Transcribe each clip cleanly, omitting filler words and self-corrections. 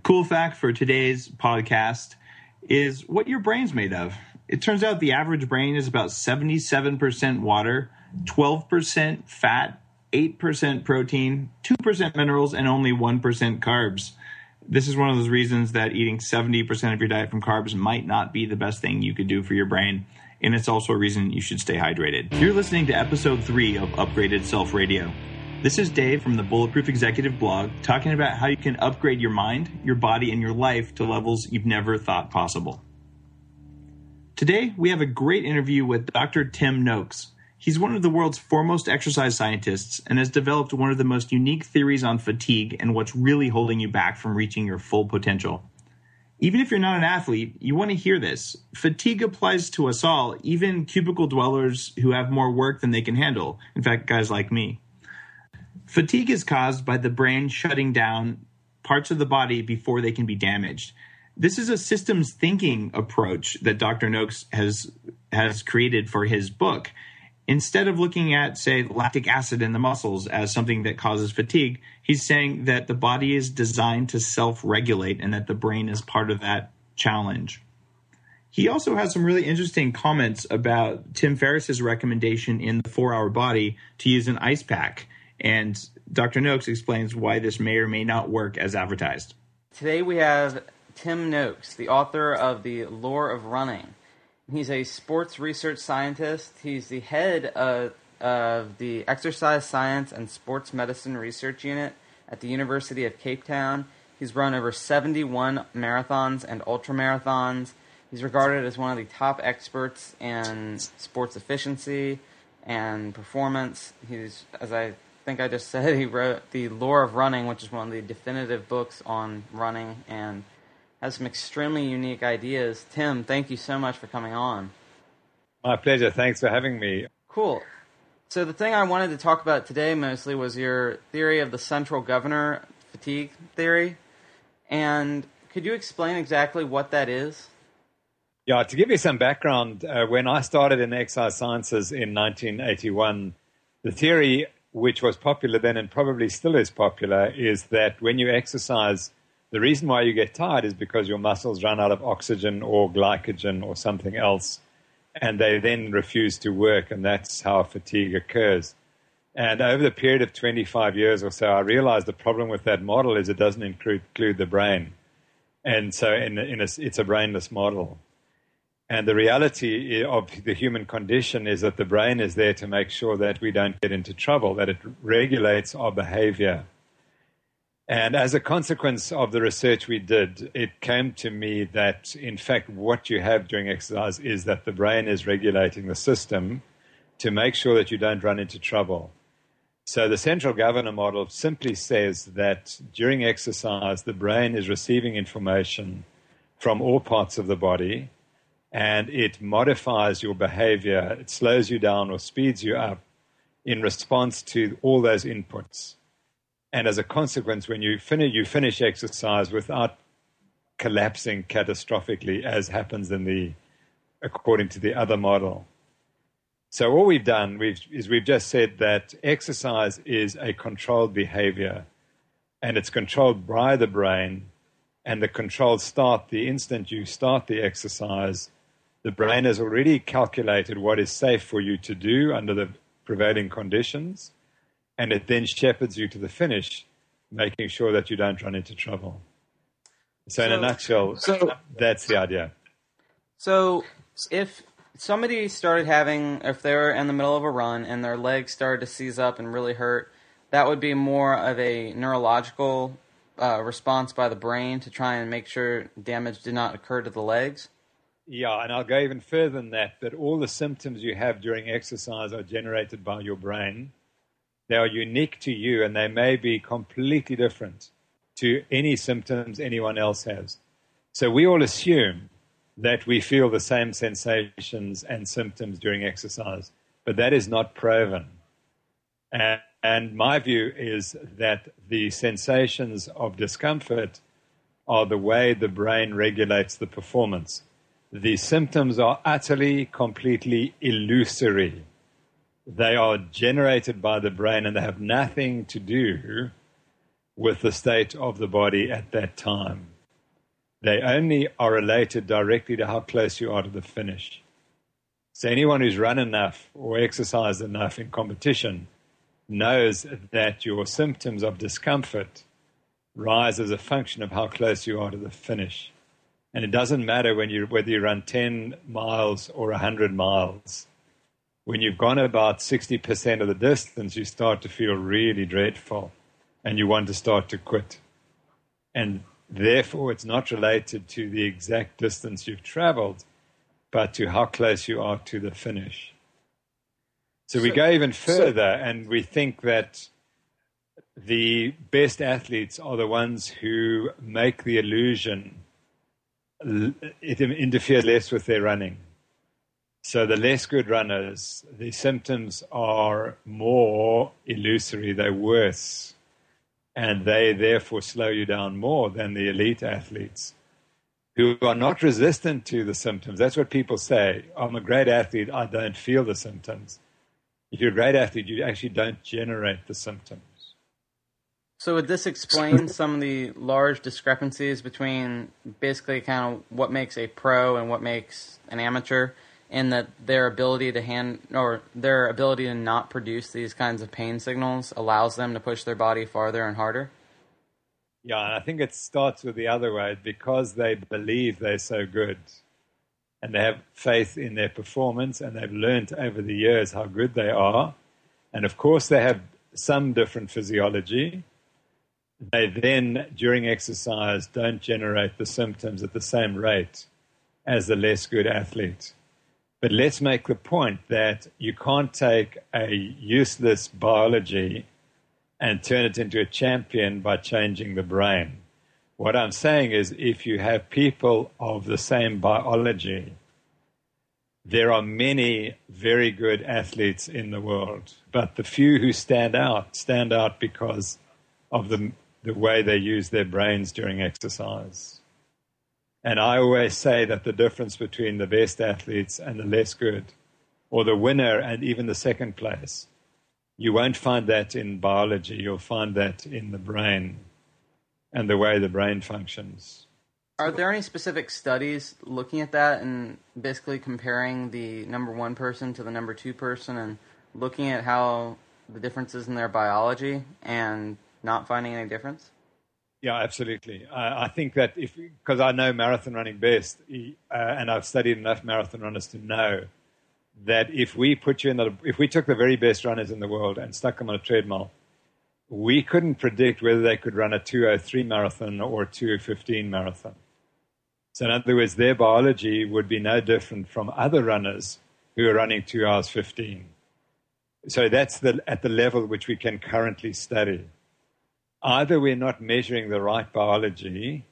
Cool fact for today's podcast is what your brain's made of. It turns out the average brain is about 77% water, 12% fat, 8% protein, 2% minerals, and only 1% carbs. This is one of those reasons that eating 70% of your diet from carbs might not be the best thing you could do for your brain. And it's also a reason you should stay hydrated. You're listening to episode 3 of Upgraded Self Radio. This is Dave from the Bulletproof Executive blog talking about how you can upgrade your mind, your body, and your life to levels you've never thought possible. Today, we have a great interview with Dr. Tim Noakes. He's one of the world's foremost exercise scientists and has developed one of the most unique theories on fatigue and what's really holding you back from reaching your full potential. Even if you're not an athlete, you want to hear this. Fatigue applies to us all, even cubicle dwellers who have more work than they can handle. In fact, guys like me. Fatigue is caused by the brain shutting down parts of the body before they can be damaged. This is a systems thinking approach that Dr. Noakes has created for his book. Instead of looking at, say, lactic acid in the muscles as something that causes fatigue, he's saying that the body is designed to self-regulate and that the brain is part of that challenge. He also has some really interesting comments about Tim Ferriss's recommendation in The 4-Hour Body to use an ice pack. And Dr. Noakes explains why this may or may not work as advertised. Today we have Tim Noakes, the author of The Lore of Running. He's a sports research scientist. He's the head of the Exercise Science and Sports Medicine Research Unit at the University of Cape Town. He's run over 71 marathons and ultramarathons. He's regarded as one of the top experts in sports efficiency and performance. He's, as I think I just said, he wrote The Lore of Running, which is one of the definitive books on running, and has some extremely unique ideas. Tim, thank you so much for coming on. My pleasure. Thanks for having me. Cool. So the thing I wanted to talk about today mostly was your theory of the central governor fatigue theory. And could you explain exactly what that is? Yeah, to give you some background, when I started in exercise sciences in 1981, the theory, which was popular then and probably still is popular, is that when you exercise, the reason why you get tired is because your muscles run out of oxygen or glycogen or something else, and they then refuse to work, and that's how fatigue occurs. And over the period of 25 years or so, I realized the problem with that model is it doesn't include the brain. And so it's a brainless model. And the reality of the human condition is that the brain is there to make sure that we don't get into trouble, that it regulates our behavior. And as a consequence of the research we did, it came to me that, in fact, what you have during exercise is that the brain is regulating the system to make sure that you don't run into trouble. So the central governor model simply says that during exercise, the brain is receiving information from all parts of the body, and it modifies your behavior. It slows you down or speeds you up in response to all those inputs. And as a consequence, when you finish exercise without collapsing catastrophically, as happens according to the other model. So all we've done is we've just said that exercise is a controlled behavior, and it's controlled by the brain, and the controlled start the instant you start the exercise. The brain has already calculated what is safe for you to do under the prevailing conditions, and it then shepherds you to the finish, making sure that you don't run into trouble. So in a nutshell, that's the idea. So if somebody started if they were in the middle of a run and their legs started to seize up and really hurt, that would be more of a neurological response by the brain to try and make sure damage did not occur to the legs? Yeah, and I'll go even further than that all the symptoms you have during exercise are generated by your brain. They are unique to you, and they may be completely different to any symptoms anyone else has. So we all assume that we feel the same sensations and symptoms during exercise, but that is not proven. And my view is that the sensations of discomfort are the way the brain regulates the performance. The symptoms are utterly, completely illusory. They are generated by the brain, and they have nothing to do with the state of the body at that time. They only are related directly to how close you are to the finish. So anyone who's run enough or exercised enough in competition knows that your symptoms of discomfort rise as a function of how close you are to the finish. And it doesn't matter whether you run 10 miles or 100 miles. When you've gone about 60% of the distance, you start to feel really dreadful and you want to start to quit. And therefore, it's not related to the exact distance you've traveled, but to how close you are to the finish. So we go even further, and we think that the best athletes are the ones who make the illusion, it interferes less with their running. So the less good runners, the symptoms are more illusory, they're worse, and they therefore slow you down more than the elite athletes who are not resistant to the symptoms. That's what people say. I'm a great athlete, I don't feel the symptoms. If you're a great athlete, you actually don't generate the symptoms. So would this explain some of the large discrepancies between basically kind of what makes a pro and what makes an amateur, and that their ability to not produce these kinds of pain signals allows them to push their body farther and harder? Yeah, and I think it starts with the other way, because they believe they're so good and they have faith in their performance and they've learned over the years how good they are. And of course, they have some different physiology. They then, during exercise, don't generate the symptoms at the same rate as the less good athlete. But let's make the point that you can't take a useless biology and turn it into a champion by changing the brain. What I'm saying is, if you have people of the same biology, there are many very good athletes in the world, but the few who stand out because of the way they use their brains during exercise. And I always say that the difference between the best athletes and the less good, or the winner and even the second place, you won't find that in biology. You'll find that in the brain and the way the brain functions. Are there any specific studies looking at that and basically comparing the number one person to the number two person and looking at how the differences in their biology and not finding any difference? Yeah, absolutely. I think that because I know marathon running best, and I've studied enough marathon runners to know that if we took the very best runners in the world and stuck them on a treadmill, we couldn't predict whether they could run a 2:03 marathon or a 2:15 marathon. So in other words, their biology would be no different from other runners who are running 2 hours 15. So that's at the level which we can currently study. Either we're not measuring the right biology,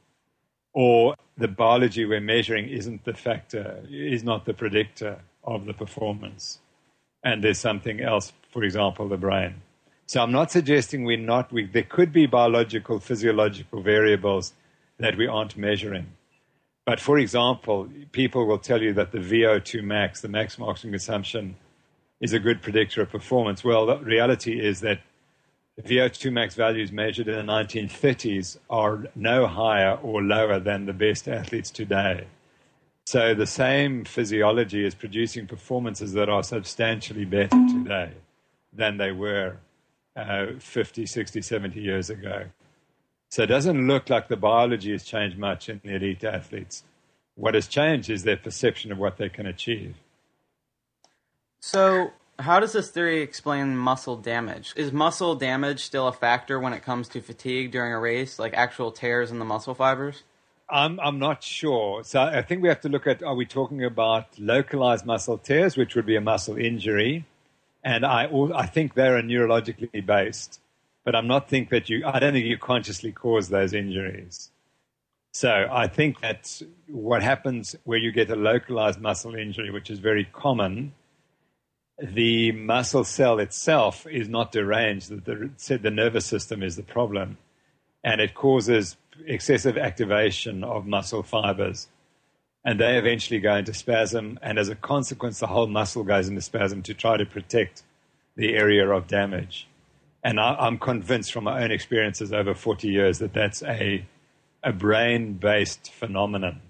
or the biology we're measuring isn't the factor, is not the predictor of the performance. And there's something else, for example, the brain. So I'm not suggesting there could be biological, physiological variables that we aren't measuring. But for example, people will tell you that the VO2 max, the maximum oxygen consumption, is a good predictor of performance. Well, the reality is that VO2 max values measured in the 1930s are no higher or lower than the best athletes today. So the same physiology is producing performances that are substantially better today than they were 50, 60, 70 years ago. So it doesn't look like the biology has changed much in the elite athletes. What has changed is their perception of what they can achieve. So how does this theory explain muscle damage? Is muscle damage still a factor when it comes to fatigue during a race, like actual tears in the muscle fibers? I'm not sure. So I think we have to look at, are we talking about localized muscle tears, which would be a muscle injury? And I think they're neurologically based. But I don't think you consciously cause those injuries. So I think that what happens where you get a localized muscle injury, which is very common, the muscle cell itself is not deranged. The nervous system is the problem. And it causes excessive activation of muscle fibers. And they eventually go into spasm. And as a consequence, the whole muscle goes into spasm to try to protect the area of damage. And I'm convinced from my own experiences over 40 years that that's a a brain-based phenomenon.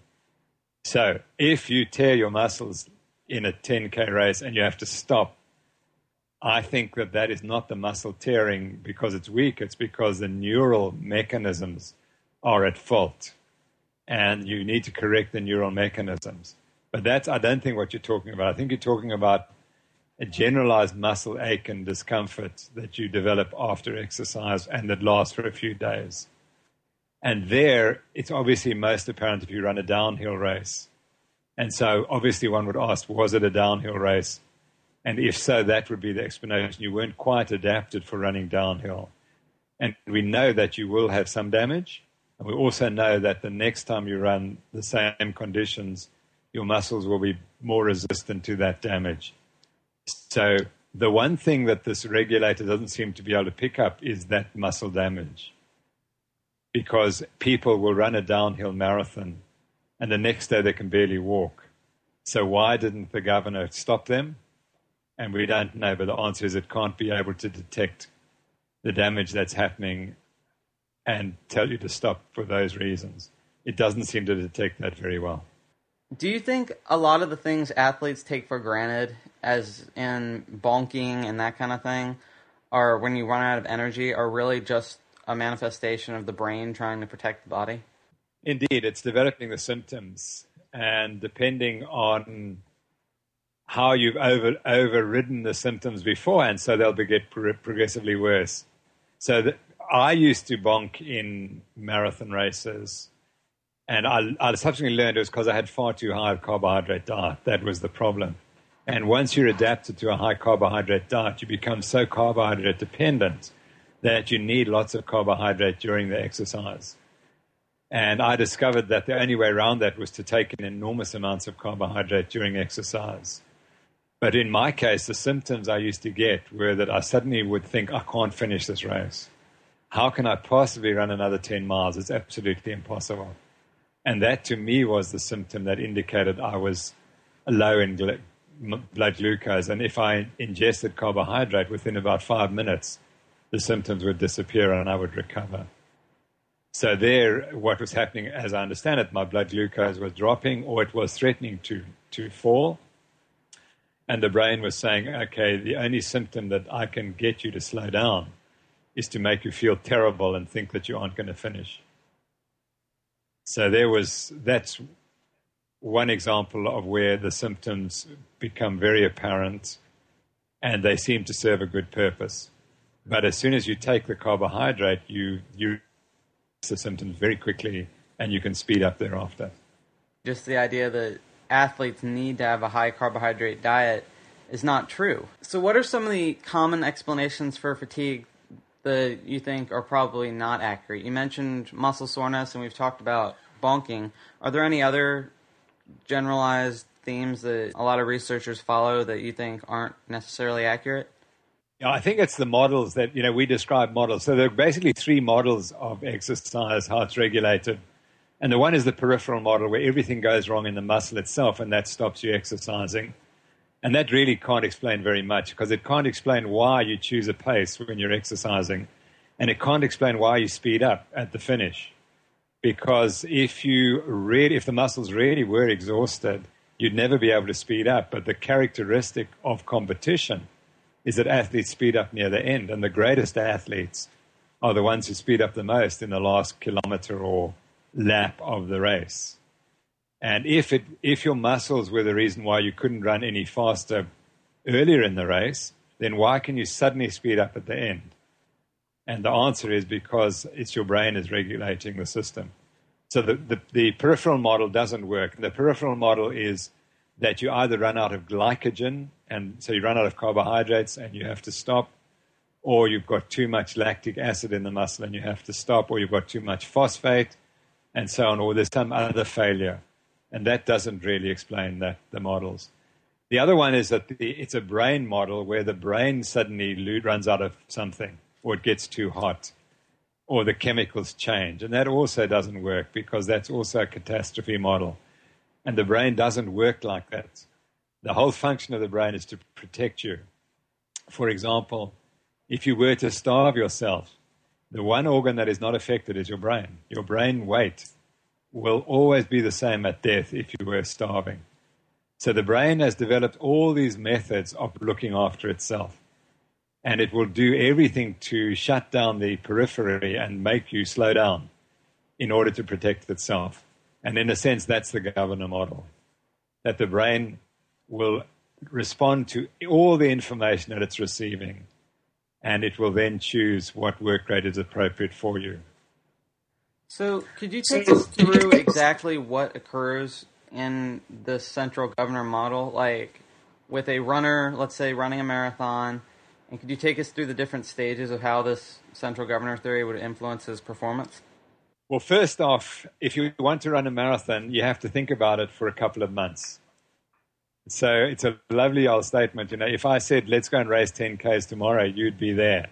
So if you tear your muscles in a 10K race and you have to stop, I think that is not the muscle tearing because it's weak. It's because the neural mechanisms are at fault, and you need to correct the neural mechanisms. But that's, I don't think, what you're talking about. I think you're talking about a generalized muscle ache and discomfort that you develop after exercise and that lasts for a few days. And there, it's obviously most apparent if you run a downhill race. And so obviously one would ask, was it a downhill race? And if so, that would be the explanation. You weren't quite adapted for running downhill. And we know that you will have some damage. And we also know that the next time you run the same conditions, your muscles will be more resistant to that damage. So the one thing that this regulator doesn't seem to be able to pick up is that muscle damage. Because people will run a downhill marathon and the next day they can barely walk. So why didn't the governor stop them? And we don't know, but the answer is it can't be able to detect the damage that's happening and tell you to stop for those reasons. It doesn't seem to detect that very well. Do you think a lot of the things athletes take for granted, as in bonking and that kind of thing, or when you run out of energy, are really just a manifestation of the brain trying to protect the body? Indeed, it's developing the symptoms, and depending on how you've overridden the symptoms before, and so they'll get progressively worse. So I used to bonk in marathon races, and I subsequently learned it was because I had far too high a carbohydrate diet. That was the problem. And once you're adapted to a high carbohydrate diet, you become so carbohydrate dependent that you need lots of carbohydrate during the exercise. And I discovered that the only way around that was to take in enormous amounts of carbohydrate during exercise. But in my case, the symptoms I used to get were that I suddenly would think, I can't finish this race. How can I possibly run another 10 miles? It's absolutely impossible. And that to me was the symptom that indicated I was low in blood glucose. And if I ingested carbohydrate within about 5 minutes, the symptoms would disappear and I would recover. So there, what was happening, as I understand it, my blood glucose was dropping or it was threatening to fall. And the brain was saying, okay, the only symptom that I can get you to slow down is to make you feel terrible and think that you aren't going to finish. So that's one example of where the symptoms become very apparent and they seem to serve a good purpose. But as soon as you take the carbohydrate, you the symptoms very quickly and you can speed up thereafter. Just the idea that athletes need to have a high carbohydrate diet is not true. So what are some of the common explanations for fatigue that you think are probably not accurate? You mentioned muscle soreness and we've talked about bonking. Are there any other generalized themes that a lot of researchers follow that you think aren't necessarily accurate? Yeah, I think it's the models that, we describe models. So there are basically three models of exercise, how it's regulated. And the one is the peripheral model where everything goes wrong in the muscle itself and that stops you exercising. And that really can't explain very much because it can't explain why you choose a pace when you're exercising. And it can't explain why you speed up at the finish. Because if the muscles really were exhausted, you'd never be able to speed up. But the characteristic of competition is that athletes speed up near the end. And the greatest athletes are the ones who speed up the most in the last kilometer or lap of the race. And if your muscles were the reason why you couldn't run any faster earlier in the race, then why can you suddenly speed up at the end? And the answer is because it's your brain is regulating the system. So the peripheral model doesn't work. The peripheral model is that you either run out of glycogen, and so you run out of carbohydrates and you have to stop, or you've got too much lactic acid in the muscle and you have to stop, or you've got too much phosphate, and so on, or there's some other failure. And that doesn't really explain the models. The other one is that it's a brain model where the brain suddenly runs out of something, or it gets too hot, or the chemicals change. And that also doesn't work because that's also a catastrophe model. And the brain doesn't work like that. The whole function of the brain is to protect you. For example, if you were to starve yourself, The one organ that is not affected is your brain. Your brain weight will always be the same at death if you were starving. So the brain has developed all these methods of looking after itself. And it will do everything to shut down the periphery and make you slow down in order to protect itself. And in a sense, that's the governor model, that the brain will respond to all the information that it's receiving, and it will then choose what work rate is appropriate for you. So could you take us through exactly what occurs in the central governor model, like with a runner, let's say, running a marathon, and could you take us through the different stages of how this central governor theory would influence his performance? Well, first off, if you want to run a marathon, you have to think about it for a couple of months. So it's a lovely old statement. You know, if I said, let's go and race 10Ks tomorrow, you'd be there.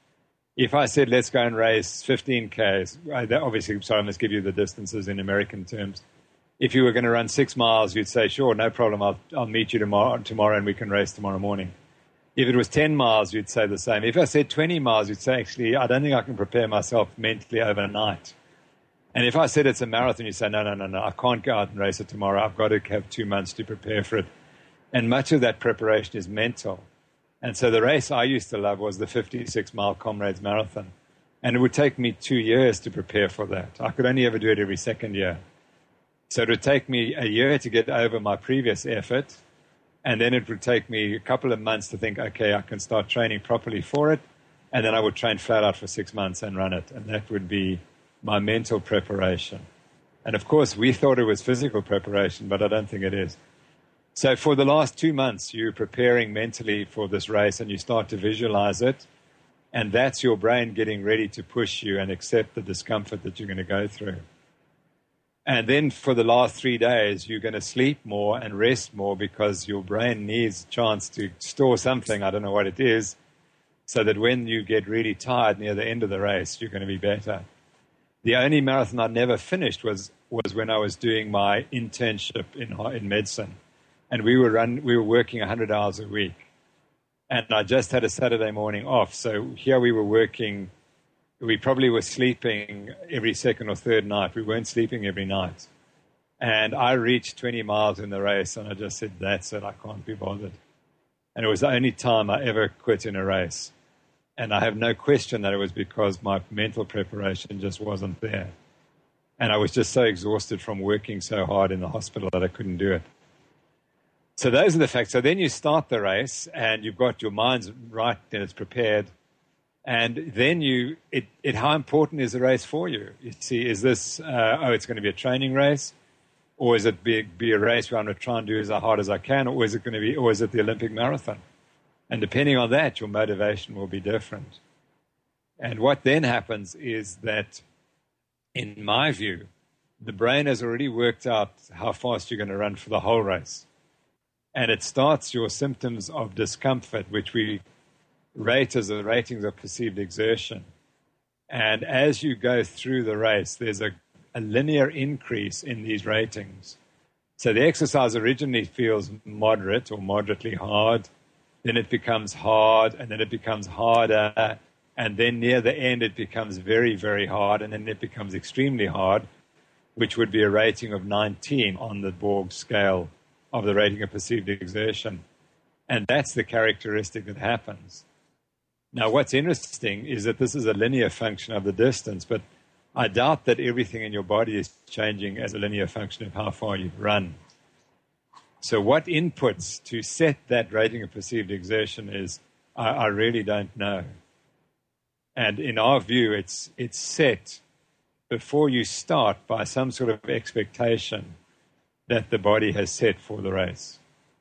If I said, let's go and race 15Ks, obviously, sorry, I must give you the distances in American terms. If you were going to run 6 miles, you'd say, sure, no problem, I'll meet you tomorrow and we can race tomorrow morning. If it was 10 miles, you'd say the same. If I said 20 miles, you'd say, actually, I don't think I can prepare myself mentally overnight. And if I said it's a marathon, you'd say, no, I can't go out and race it tomorrow. I've got to have 2 months to prepare for it. And much of that preparation is mental. And so the race I used to love was the 56-mile Comrades Marathon. And it would take me 2 years to prepare for that. I could only ever do it every second year. So it would take me a year to get over my previous effort. And then it would take me a couple of months to think, okay, I can start training properly for it. And then I would train flat out for 6 months and run it. And that would be my mental preparation. And of course, we thought it was physical preparation, but I don't think it is. So for the last 2 months, you're preparing mentally for this race and you start to visualize it. And that's your brain getting ready to push you and accept the discomfort that you're going to go through. And then for the last 3 days, you're going to sleep more and rest more because your brain needs a chance to store something, I don't know what it is, so that when you get really tired near the end of the race, you're going to be better. The only marathon I never finished was when I was doing my internship in medicine. And we were working 100 hours a week. And I just had a Saturday morning off. So here we were working. We probably were sleeping every second or third night. We weren't sleeping every night. And I reached 20 miles in the race, and I just said, that's it, I can't be bothered. And it was the only time I ever quit in a race. And I have no question that it was because my mental preparation just wasn't there. And I was just so exhausted from working so hard in the hospital that I couldn't do it. So those are the facts. So then you start the race, and you've got your minds right, and it's prepared. And then how important is the race for you? You see, is this, it's going to be a training race? Or is it be a race where I'm going to try and do as hard as I can? Or is it the Olympic marathon? And depending on that, your motivation will be different. And what then happens is that, in my view, the brain has already worked out how fast you're going to run for the whole race. And it starts your symptoms of discomfort, which we rate as the ratings of perceived exertion. And as you go through the race, there's a linear increase in these ratings. So the exercise originally feels moderate or moderately hard, then it becomes hard, and then it becomes harder, and then near the end it becomes very, very hard, and then it becomes extremely hard, which would be a rating of 19 on the Borg scale of the rating of perceived exertion. And that's the characteristic that happens. Now, what's interesting is that this is a linear function of the distance, but I doubt that everything in your body is changing as a linear function of how far you've run. So what inputs to set that rating of perceived exertion is, I really don't know. And in our view, it's set before you start by some sort of expectation that the body has set for the race.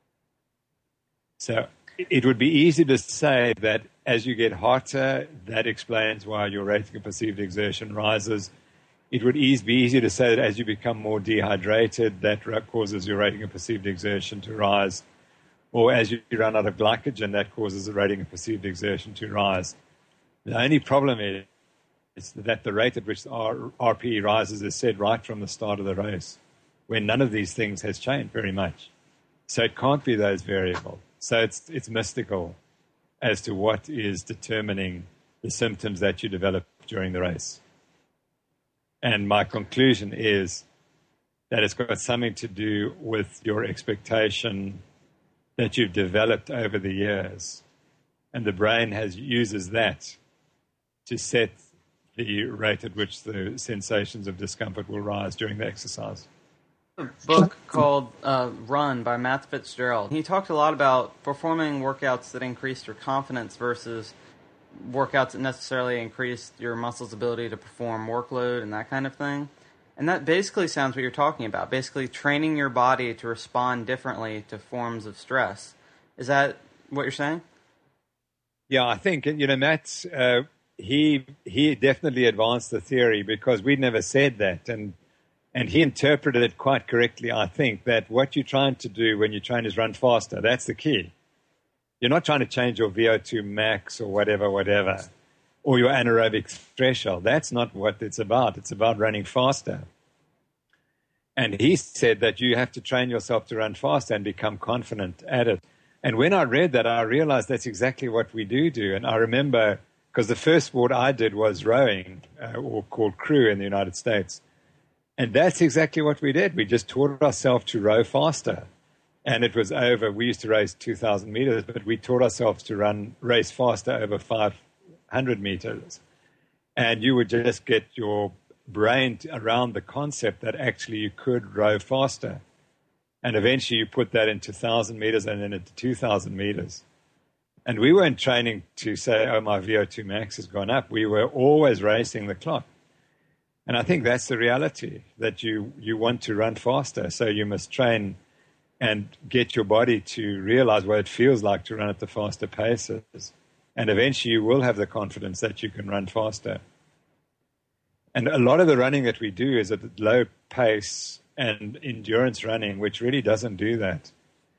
So it would be easy to say that as you get hotter, that explains why your rating of perceived exertion rises. It would be easy to say that as you become more dehydrated, that causes your rating of perceived exertion to rise. Or as you run out of glycogen, that causes the rating of perceived exertion to rise. The only problem is that the rate at which RPE rises is set right from the start of the race, when none of these things has changed very much. So it can't be those variables. So it's mystical as to what is determining the symptoms that you develop during the race. And my conclusion is that it's got something to do with your expectation that you've developed over the years. And the brain uses that to set the rate at which the sensations of discomfort will rise during the exercise. A book called Run by Matt Fitzgerald. He talked a lot about performing workouts that increased your confidence versus workouts that necessarily increased your muscles' ability to perform workload and that kind of thing. And that basically sounds what you're talking about, basically training your body to respond differently to forms of stress. Is that what you're saying? Yeah, I think, Matt, he definitely advanced the theory because we'd never said that. And he interpreted it quite correctly, I think, that what you're trying to do when you train is run faster. That's the key. You're not trying to change your VO2 max or whatever, or your anaerobic threshold. That's not what it's about. It's about running faster. And he said that you have to train yourself to run faster and become confident at it. And when I read that, I realized that's exactly what we do. And I remember, because the first sport I did was rowing, or called crew in the United States. And that's exactly what we did. We just taught ourselves to row faster. And it was over. We used to race 2,000 meters, but we taught ourselves to race faster over 500 meters. And you would just get your brain around the concept that actually you could row faster. And eventually you put that into 1,000 meters and then into 2,000 meters. And we weren't training to say, oh, my VO2 max has gone up. We were always racing the clock. And I think that's the reality, that you want to run faster. So you must train and get your body to realize what it feels like to run at the faster paces. And eventually you will have the confidence that you can run faster. And a lot of the running that we do is at low pace and endurance running, which really doesn't do that.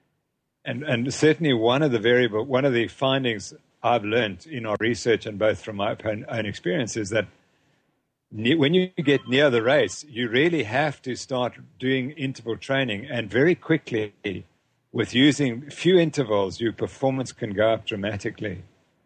And certainly one of the findings I've learned in our research and both from my own experience is that when you get near the race, you really have to start doing interval training, and very quickly, with using few intervals, your performance can go up dramatically.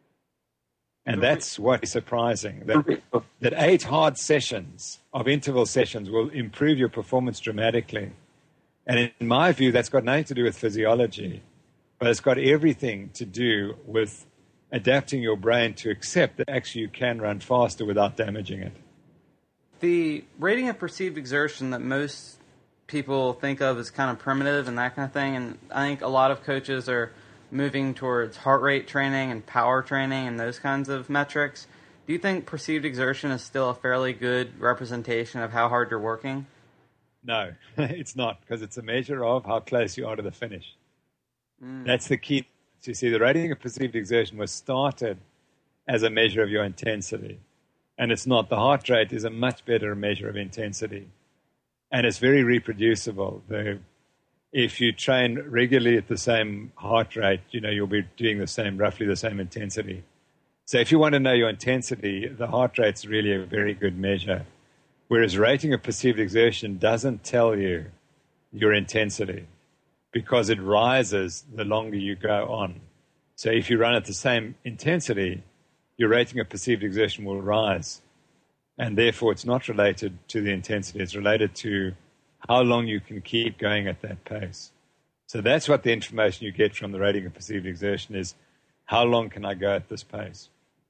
And that's what is surprising, that 8 hard sessions of interval sessions will improve your performance dramatically. And in my view, that's got nothing to do with physiology, but it's got everything to do with adapting your brain to accept that actually you can run faster without damaging it. The rating of perceived exertion that most people think of as kind of primitive and that kind of thing, and I think a lot of coaches are moving towards heart rate training and power training and those kinds of metrics. Do you think perceived exertion is still a fairly good representation of how hard you're working? No, it's not, because it's a measure of how close you are to the finish. That's the key. So you see, the rating of perceived exertion was started as a measure of your intensity. And it's not. The heart rate is a much better measure of intensity. And it's very reproducible. If you train regularly at the same heart rate, you'll be doing roughly the same intensity. So if you want to know your intensity, the heart rate's really a very good measure. Whereas rating of perceived exertion doesn't tell you your intensity because it rises the longer you go on. So if you run at the same intensity, your rating of perceived exertion will rise. And therefore, it's not related to the intensity. It's related to how long you can keep going at that pace. So that's what the information you get from the rating of perceived exertion is. How long can I go at this pace?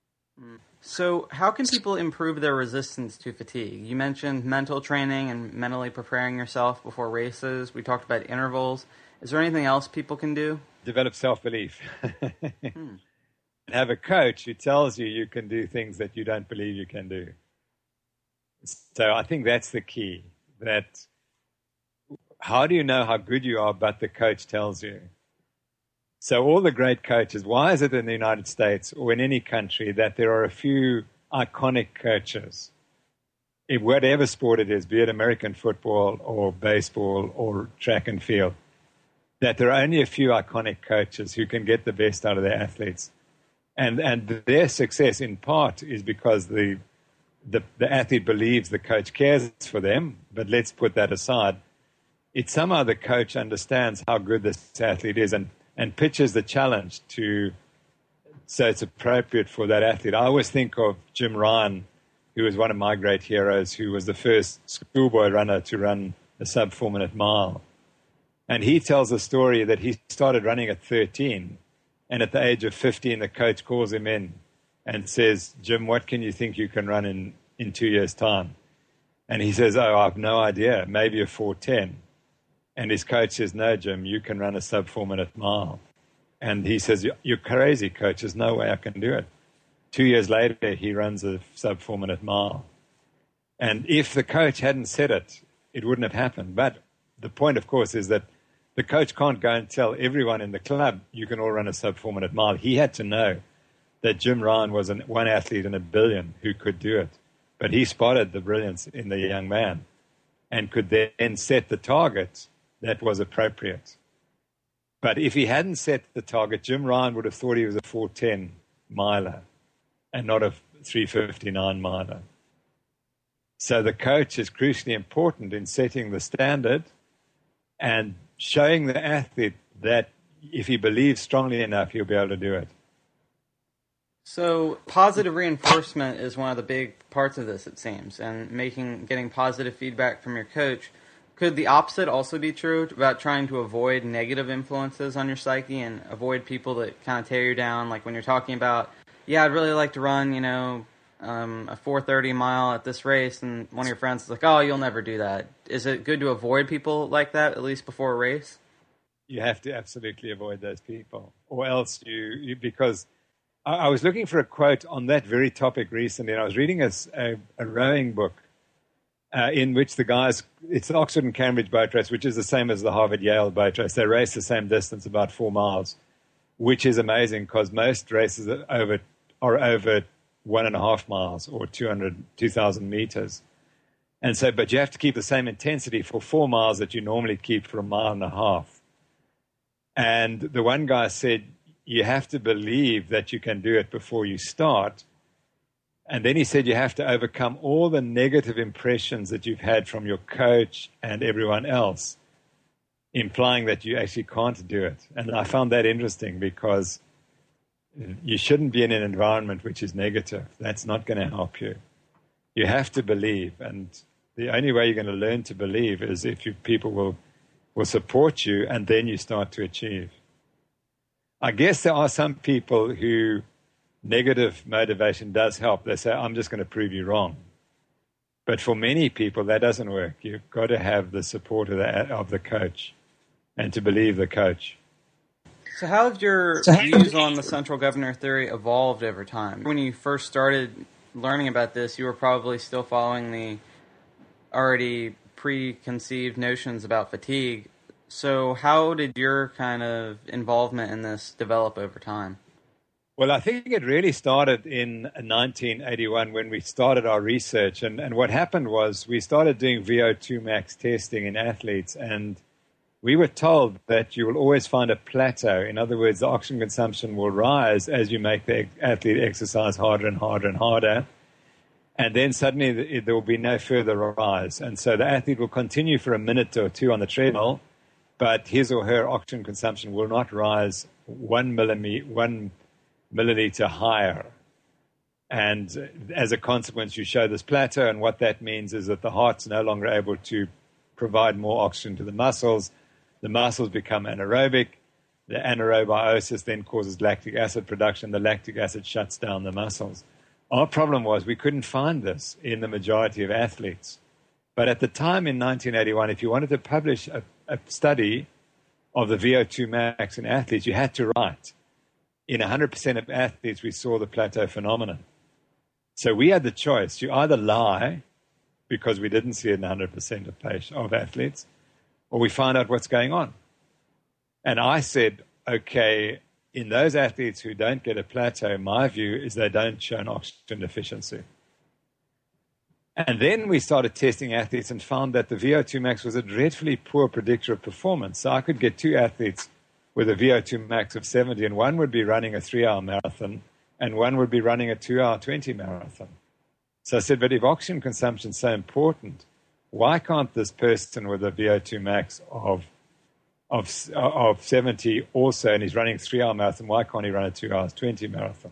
So how can people improve their resistance to fatigue? You mentioned mental training and mentally preparing yourself before races. We talked about intervals. Is there anything else people can do? Develop self-belief. Have a coach who tells you can do things that you don't believe you can do. So I think that's the key. That how do you know how good you are, but the coach tells you? So all the great coaches, why is it in the United States or in any country that there are a few iconic coaches, in whatever sport it is, be it American football or baseball or track and field, that there are only a few iconic coaches who can get the best out of their athletes? And their success in part is because the athlete believes the coach cares for them, but let's put that aside. It's somehow the coach understands how good this athlete is and pitches the challenge to So it's appropriate for that athlete. I always think of Jim Ryan, who was one of my great heroes, who was the first schoolboy runner to run a sub 4-minute mile. And he tells a story that he started running at 13. And at the age of 15, the coach calls him in and says, Jim, what can you think you can run in 2 years' time? And he says, I have no idea, maybe a 4:10. And his coach says, no, Jim, you can run a sub 4-minute mile. And he says, you're crazy, coach. There's no way I can do it. 2 years later, he runs a sub 4-minute mile. And if the coach hadn't said it, it wouldn't have happened. But the point, of course, is that the coach can't go and tell everyone in the club, you can all run a sub 4-minute mile. He had to know that Jim Ryan was one athlete in a billion who could do it. But he spotted the brilliance in the young man and could then set the target that was appropriate. But if he hadn't set the target, Jim Ryan would have thought he was a 4:10 miler and not a 3:59 miler. So the coach is crucially important in setting the standard and showing the athlete that if he believes strongly enough, he'll be able to do it. So positive reinforcement is one of the big parts of this, it seems, and getting positive feedback from your coach. Could the opposite also be true about trying to avoid negative influences on your psyche and avoid people that kind of tear you down? Like when you're talking about, yeah, I'd really like to run, a 4:30 mile at this race, and one of your friends is like, oh, you'll never do that. Is it good to avoid people like that, at least before a race? You have to absolutely avoid those people, or else because I was looking for a quote on that very topic recently, and I was reading a rowing book in which the guys, it's the Oxford and Cambridge boat race, which is the same as the Harvard-Yale boat race. They race the same distance, about 4 miles, which is amazing because most races are over 1.5 miles or 2,000 meters. And so, but you have to keep the same intensity for 4 miles that you normally keep for 1.5 miles. And the one guy said, you have to believe that you can do it before you start. And then he said you have to overcome all the negative impressions that you've had from your coach and everyone else, implying that you actually can't do it. And I found that interesting because you shouldn't be in an environment which is negative. That's not going to help you. You have to believe. And the only way you're going to learn to believe is if people will support you, and then you start to achieve. I guess there are some people who negative motivation does help. They say, I'm just going to prove you wrong. But for many people, that doesn't work. You've got to have the support of the coach and to believe the coach. So how have your views on the central governor theory evolved over time? When you first started learning about this, you were probably still following the already preconceived notions about fatigue. So how did your kind of involvement in this develop over time? Well, I think it really started in 1981 when we started our research. And what happened was we started doing VO2 max testing in athletes, and we were told that you will always find a plateau. In other words, the oxygen consumption will rise as you make the athlete exercise harder and harder and harder. And then suddenly there will be no further rise. And so the athlete will continue for a minute or two on the treadmill, but his or her oxygen consumption will not rise 1 milliliter higher. And as a consequence, you show this plateau. And what that means is that the heart's no longer able to provide more oxygen to the muscles. The muscles become anaerobic. The anaerobiosis then causes lactic acid production. The lactic acid shuts down the muscles. Our problem was we couldn't find this in the majority of athletes. But at the time in 1981, if you wanted to publish a study of the VO2 max in athletes, you had to write. In 100% of athletes, we saw the plateau phenomenon. So we had the choice. You either lie, because we didn't see it in 100% of athletes, or we find out what's going on. And I said, okay, in those athletes who don't get a plateau, my view is they don't show an oxygen deficiency. And then we started testing athletes and found that the VO2 max was a dreadfully poor predictor of performance. So I could get 2 athletes with a VO2 max of 70, and one would be running a 3-hour marathon, and one would be running a 2-hour 20 marathon. So I said, but if oxygen consumption is so important, why can't this person with a VO2 max of of 70 also, and he's running a 3-hour marathon. Why can't he run a 2 hours 20 marathon?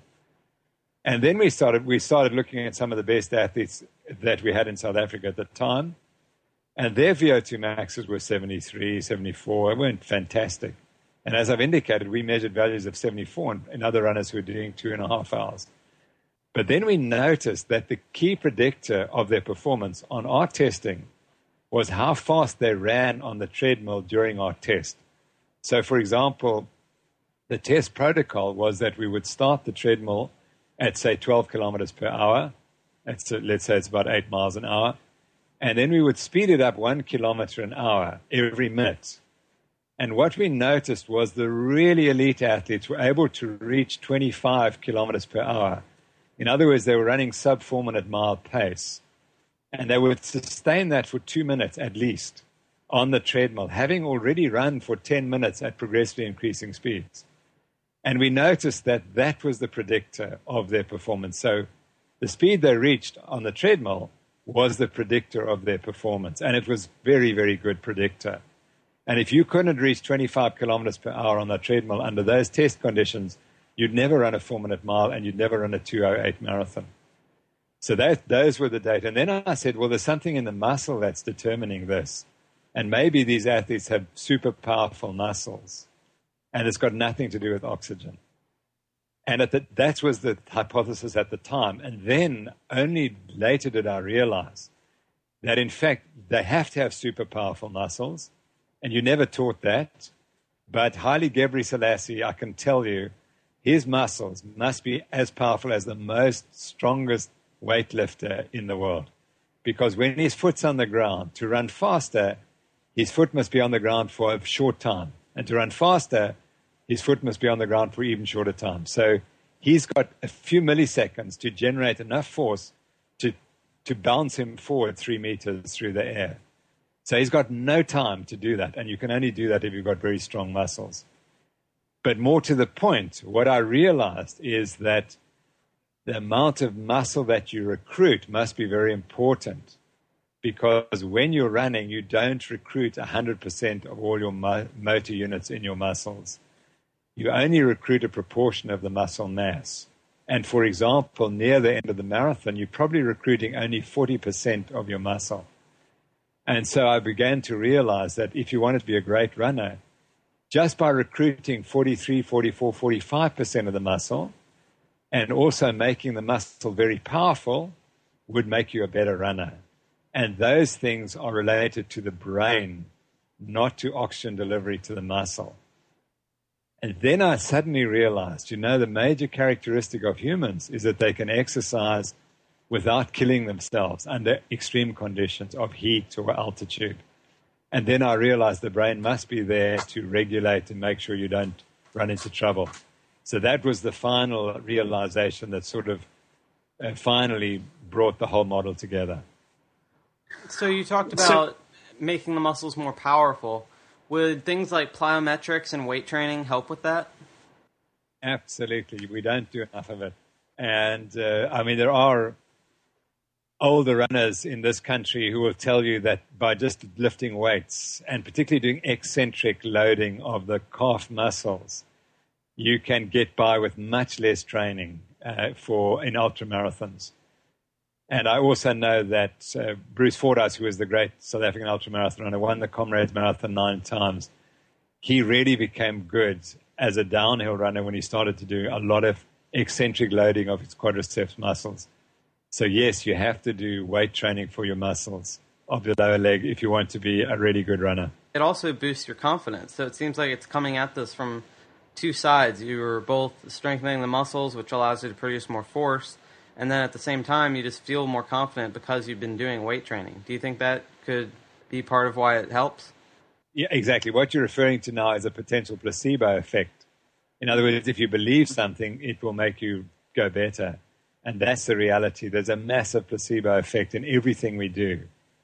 And then we started looking at some of the best athletes that we had in South Africa at the time, and their VO2 maxes were 73, 74. It weren't fantastic. And as I've indicated, we measured values of 74 in other runners who were doing 2.5 hours. But then we noticed that the key predictor of their performance on our testing was how fast they ran on the treadmill during our test. So, for example, the test protocol was that we would start the treadmill at, say, 12 kilometers per hour. Let's say it's about 8 miles an hour. And then we would speed it up 1 kilometer an hour every minute. And what we noticed was the really elite athletes were able to reach 25 kilometers per hour. In other words, they were running sub 4-minute mile pace. And they would sustain that for 2 minutes at least on the treadmill, having already run for 10 minutes at progressively increasing speeds. And we noticed that that was the predictor of their performance. So the speed they reached on the treadmill was the predictor of their performance. And it was very, very good predictor. And if you couldn't reach 25 kilometers per hour on the treadmill under those test conditions, you'd never run a 4-minute mile and you'd never run a 2:08 marathon. So those were the data. And then I said, well, there's something in the muscle that's determining this. And maybe these athletes have super powerful muscles. And it's got nothing to do with oxygen. And that was the hypothesis at the time. And then only later did I realize that, in fact, they have to have super powerful muscles. And you never taught that. But Haile Gebrselassie, I can tell you, his muscles must be as powerful as the most strongest weightlifter in the world. Because when his foot's on the ground, to run faster, his foot must be on the ground for a short time. And to run faster, his foot must be on the ground for even shorter time. So he's got a few milliseconds to generate enough force to bounce him forward 3 meters through the air. So he's got no time to do that. And you can only do that if you've got very strong muscles. But more to the point, what I realized is that the amount of muscle that you recruit must be very important, because when you're running, you don't recruit 100% of all your motor units in your muscles. You only recruit a proportion of the muscle mass. And for example, near the end of the marathon, you're probably recruiting only 40% of your muscle. And so I began to realize that if you wanted to be a great runner, just by recruiting 43, 44, 45% of the muscle, and also making the muscle very powerful, would make you a better runner. And those things are related to the brain, not to oxygen delivery to the muscle. And then I suddenly realized, the major characteristic of humans is that they can exercise without killing themselves under extreme conditions of heat or altitude. And then I realized the brain must be there to regulate and make sure you don't run into trouble. So that was the final realization that sort of finally brought the whole model together. So you talked about making the muscles more powerful. Would things like plyometrics and weight training help with that? Absolutely. We don't do enough of it. And, there are older runners in this country who will tell you that by just lifting weights, and particularly doing eccentric loading of the calf muscles, you can get by with much less training in ultra marathons. And I also know that Bruce Fordyce, who was the great South African ultramarathon runner, won the Comrades Marathon 9 times. He really became good as a downhill runner when he started to do a lot of eccentric loading of his quadriceps muscles. So yes, you have to do weight training for your muscles of your lower leg if you want to be a really good runner. It also boosts your confidence. So it seems like it's coming at this from two sides. You're both strengthening the muscles, which allows you to produce more force, and then at the same time, you just feel more confident because you've been doing weight training. Do you think that could be part of why it helps? Yeah, exactly. What you're referring to now is a potential placebo effect. In other words, if you believe something, it will make you go better. And that's the reality. There's a massive placebo effect in everything we do.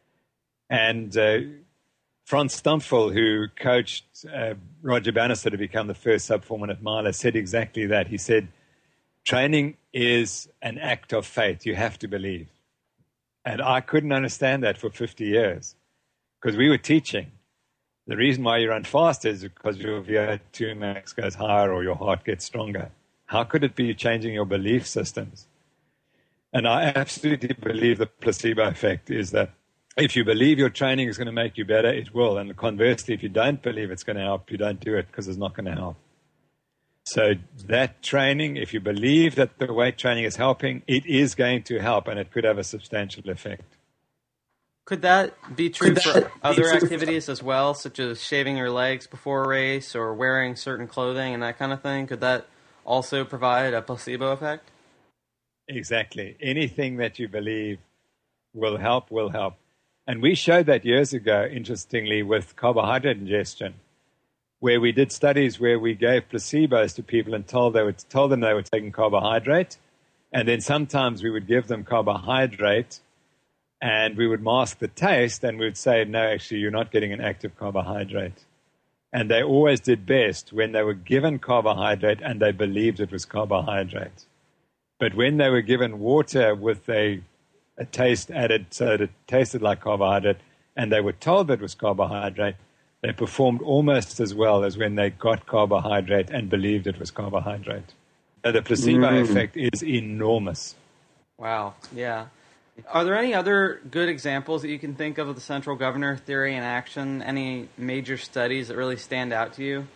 And Frans Stumfel, who coached Roger Bannister to become the first sub-4-minute miler, said exactly that. He said, training is an act of faith. You have to believe. And I couldn't understand that for 50 years because we were teaching. The reason why you run faster is because your VO2 max goes higher or your heart gets stronger. How could it be you changing your belief systems? And I absolutely believe the placebo effect is that if you believe your training is going to make you better, it will. And conversely, if you don't believe it's going to help, you don't do it because it's not going to help. So that training, if you believe that the weight training is helping, it is going to help, and it could have a substantial effect. Could that be true for other activities as well, such as shaving your legs before a race or wearing certain clothing and that kind of thing? Could that also provide a placebo effect? Exactly. Anything that you believe will help, will help. And we showed that years ago, interestingly, with carbohydrate ingestion, where we did studies where we gave placebos to people and told them they were taking carbohydrate. And then sometimes we would give them carbohydrate and we would mask the taste and we would say, no, actually, you're not getting an active carbohydrate. And they always did best when they were given carbohydrate and they believed it was carbohydrate. But when they were given water with a taste added so that it tasted like carbohydrate and they were told that it was carbohydrate, they performed almost as well as when they got carbohydrate and believed it was carbohydrate. So the placebo effect is enormous. Wow, yeah. Are there any other good examples that you can think of the central governor theory in action? Any major studies that really stand out to you?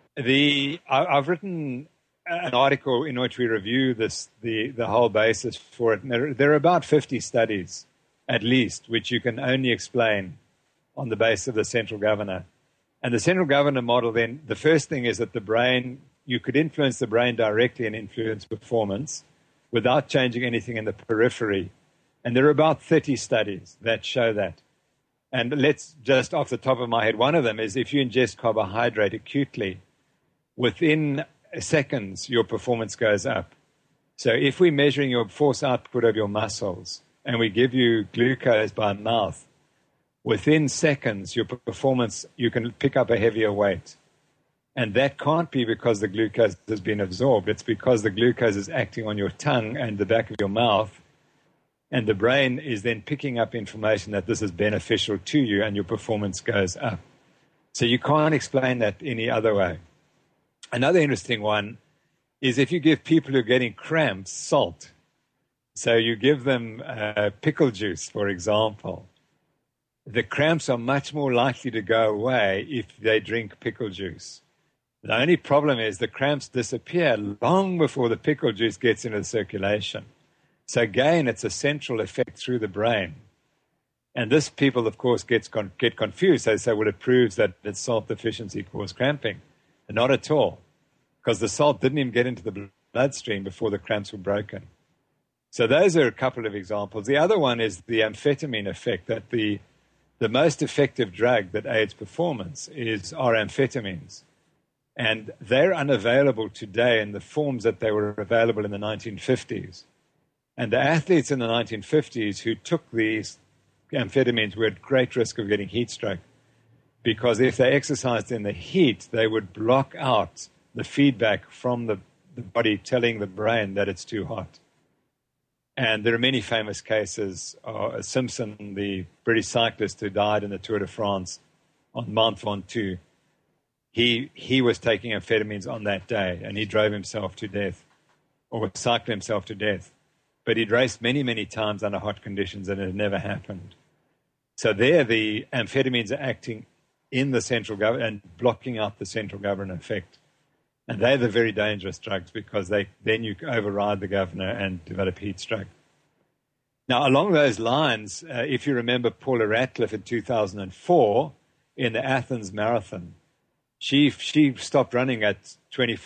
I've written an article in which we review the whole basis for it. And there are about 50 studies, at least, which you can only explain on the basis of the central governor. And the central governor model, then, the first thing is that the brain, you could influence the brain directly and influence performance without changing anything in the periphery. And there are about 30 studies that show that. And let's just off the top of my head, one of them is if you ingest carbohydrate acutely, within seconds, your performance goes up. So if we're measuring your force output of your muscles and we give you glucose by mouth, within seconds, your performance, you can pick up a heavier weight. And that can't be because the glucose has been absorbed. It's because the glucose is acting on your tongue and the back of your mouth. And the brain is then picking up information that this is beneficial to you and your performance goes up. So you can't explain that any other way. Another interesting one is if you give people who are getting cramps salt. So you give them pickle juice, for example. The cramps are much more likely to go away if they drink pickle juice. The only problem is the cramps disappear long before the pickle juice gets into the circulation. So again, it's a central effect through the brain. And this people, of course, get confused. They say, well, it proves that salt deficiency caused cramping. And not at all, because the salt didn't even get into the bloodstream before the cramps were broken. So those are a couple of examples. The other one is the amphetamine effect, that the most effective drug that aids performance are amphetamines. And they're unavailable today in the forms that they were available in the 1950s. And the athletes in the 1950s who took these amphetamines were at great risk of getting heat stroke, because if they exercised in the heat, they would block out the feedback from the body telling the brain that it's too hot. And there are many famous cases. Simpson, the British cyclist who died in the Tour de France on Mont Ventoux, he was taking amphetamines on that day, and he drove himself to death, or cycled himself to death. But he'd raced many, many times under hot conditions, and it had never happened. So there, the amphetamines are acting in the central governor and blocking out the central governor effect. And they're the very dangerous drugs because then you override the governor and develop heat stroke. Now, along those lines, if you remember Paula Radcliffe in 2004 in the Athens Marathon, she stopped running at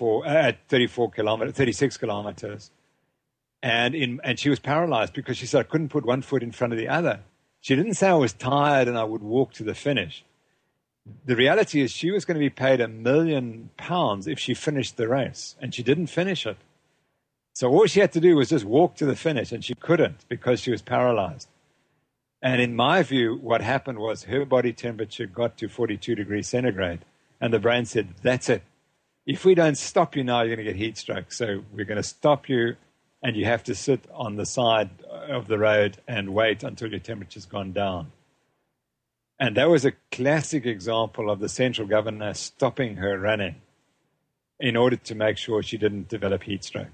36 kilometers. And she was paralyzed because she said, I couldn't put one foot in front of the other. She didn't say I was tired and I would walk to the finish. The reality is she was going to be paid £1 million if she finished the race, and she didn't finish it. So all she had to do was just walk to the finish, and she couldn't because she was paralyzed. And in my view, what happened was her body temperature got to 42 degrees centigrade, and the brain said, that's it. If we don't stop you now, you're going to get heat stroke. So we're going to stop you, and you have to sit on the side of the road and wait until your temperature's gone down. And that was a classic example of the central governor stopping her running in order to make sure she didn't develop heat stroke.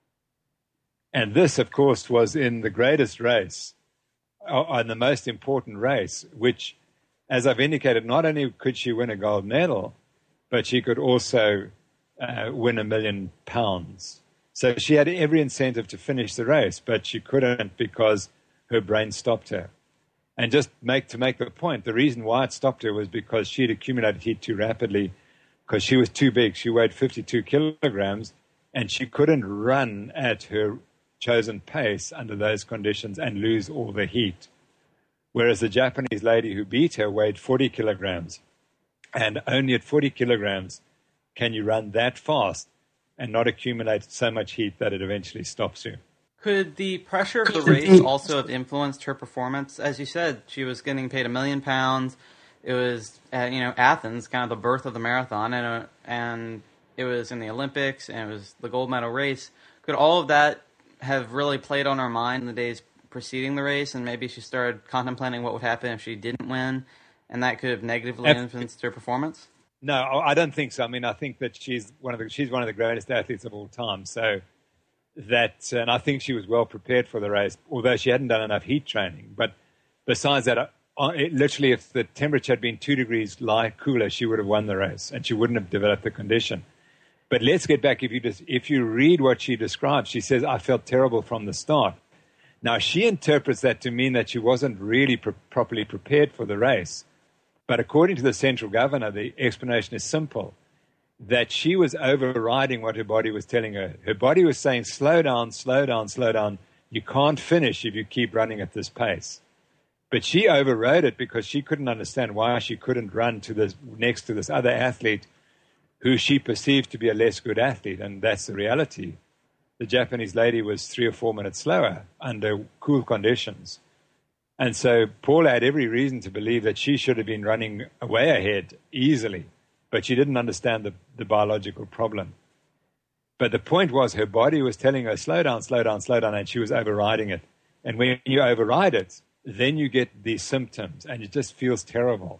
And this, of course, was in the greatest race, and the most important race, which, as I've indicated, not only could she win a gold medal, but she could also win £1 million. So she had every incentive to finish the race, but she couldn't because her brain stopped her. And just to make the point, the reason why it stopped her was because she had accumulated heat too rapidly, because she was too big. She weighed 52 kilograms, and she couldn't run at her chosen pace under those conditions and lose all the heat. Whereas the Japanese lady who beat her weighed 40 kilograms. And only at 40 kilograms can you run that fast and not accumulate so much heat that it eventually stops you. Could the pressure of the race also have influenced her performance? As you said, she was getting paid £1 million. It was, Athens, kind of the birth of the marathon, and it was in the Olympics, and it was the gold medal race. Could all of that have really played on her mind in the days preceding the race, and maybe she started contemplating what would happen if she didn't win, and that could have negatively influenced her performance? No, I don't think so. I mean, I think that she's one of the greatest athletes of all time. So and I think she was well prepared for the race, although she hadn't done enough heat training. But besides that, literally, if the temperature had been 2 degrees cooler, she would have won the race, and she wouldn't have developed the condition. But let's get back. If you read what she describes, she says, "I felt terrible from the start." Now, she interprets that to mean that she wasn't really properly prepared for the race. But according to the central governor, the explanation is simple, that she was overriding what her body was telling her. Her body was saying, slow down, slow down, slow down. You can't finish if you keep running at this pace. But she overrode it because she couldn't understand why she couldn't run next to this other athlete who she perceived to be a less good athlete. And that's the reality. The Japanese lady was 3 or 4 minutes slower under cool conditions. And so Paula had every reason to believe that she should have been running way ahead easily, but she didn't understand the biological problem. But the point was her body was telling her, slow down, slow down, slow down, and she was overriding it. And when you override it, then you get these symptoms, and it just feels terrible.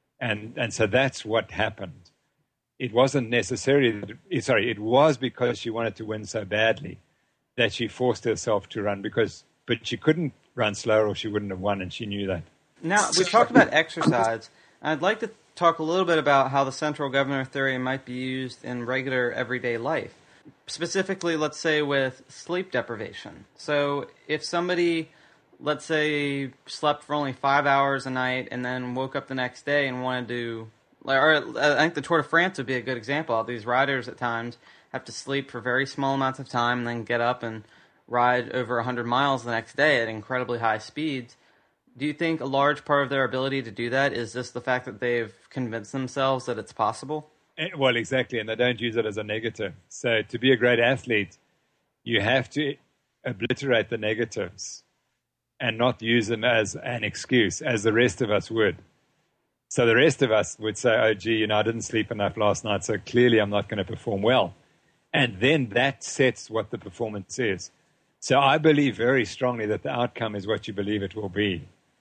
And so that's what happened. It wasn't necessarily, it was because she wanted to win so badly that she forced herself to run, but she couldn't run slower or she wouldn't have won, and she knew that. Now, we talked about exercise. I'd like to talk a little bit about how the central governor theory might be used in regular everyday life. Specifically, let's say with sleep deprivation. So if somebody, let's say, slept for only 5 hours a night and then woke up the next day and wanted to, or I think the Tour de France would be a good example. These riders at times have to sleep for very small amounts of time and then get up and ride over 100 miles the next day at incredibly high speeds. Do you think a large part of their ability to do that is just the fact that they've convinced themselves that it's possible? Well, exactly, and they don't use it as a negative. So to be a great athlete, you have to obliterate the negatives and not use them as an excuse, as the rest of us would. So the rest of us would say, oh, gee, I didn't sleep enough last night, so clearly I'm not going to perform well. And then that sets what the performance is. So I believe very strongly that the outcome is what you believe it will be.